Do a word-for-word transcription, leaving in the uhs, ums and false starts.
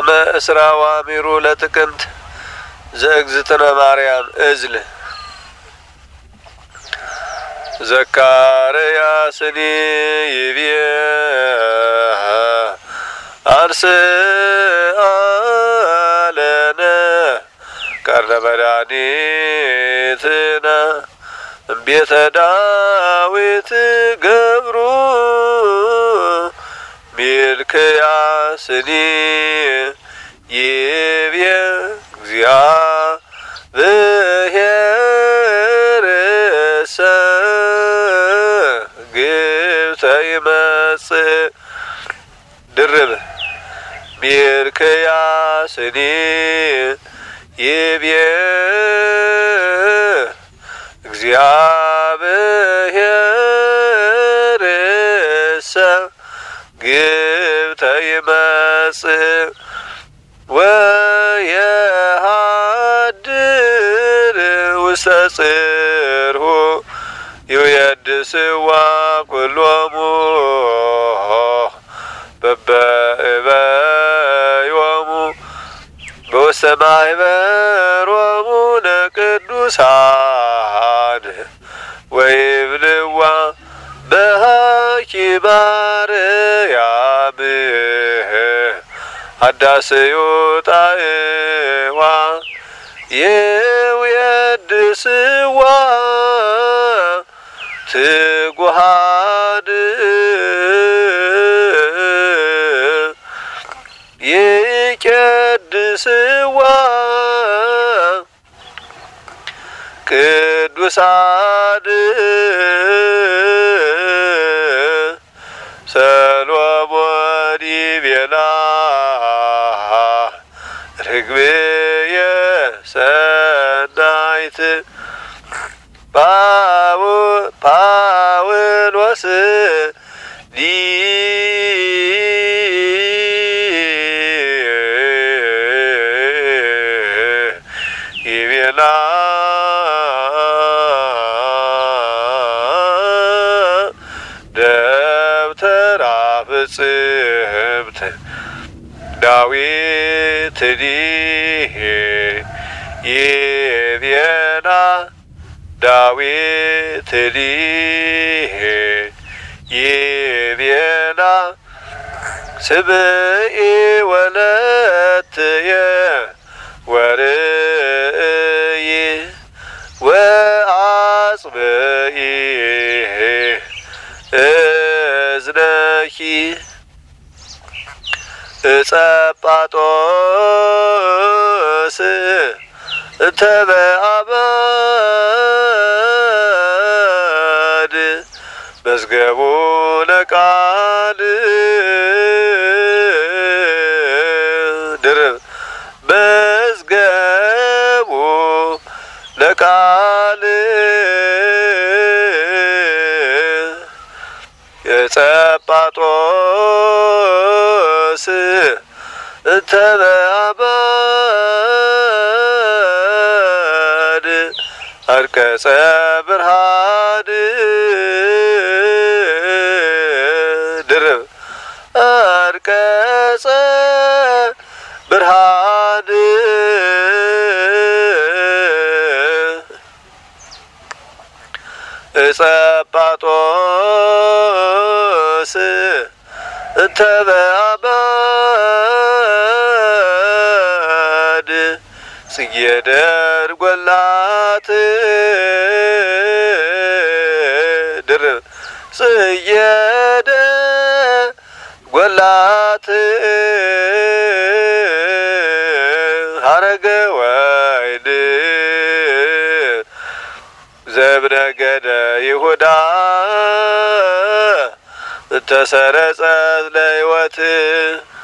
ጾመ እስራ ወአሚሩ ለጥቅምት ዘእግዝእትነ ማርያም እዝል ዘካርያስኒ ይቤ አንስአለነ ቀርነ መድኃኒትነ እምቤተ ዳዊት ገብሩ ሚልክያስኒ ይቤ እግዚአብሔርሰ ግብተ ይመጽእ ድርብ ሚልክያስኒ ይቤ እግዚአብሔርሰ ግብተ ይመጽእ ወየሃድር ውስተ ጽርሑ ይውየድስዋ ኩሎሙ በበእበዮሙ በውስተ ማኅበሮሙ ለቅዱሳን ወይብልዋ በሃኪመ ማርያም አዳስዩ ጣዕዋ ይውየድስዋ ትጉሃን ይቄድስዋ ቅዱሳን ሰሎሞን ይቤላ ርግብየ ሰናይት ጳውሎስ ይቤላ ደብተራ ፍጽምት ዳዊትኒ ይቤላ ዳዊትኒ ይቤላ ስምዒ ወለትየ ወርእይ ወአጽብዒ እዝነኪ እጸጳጦስ እንተ በአመድ መዝገቡ ለቃል ድርብ መዝገቡ ለቃል የጸጳጦስ እንተ በአመድ አንቀጸ ብርሃን ድርብ አንቀጸ ብርሃን እጸጳጦስ እንተ በአመድ ጽጌ ደርጐላት ድርብ ጽጌ ደርጐላት ሀረገ ወይን ዘእምነገደ ይሁዳ እንተ ሰረጸት ለሕይወት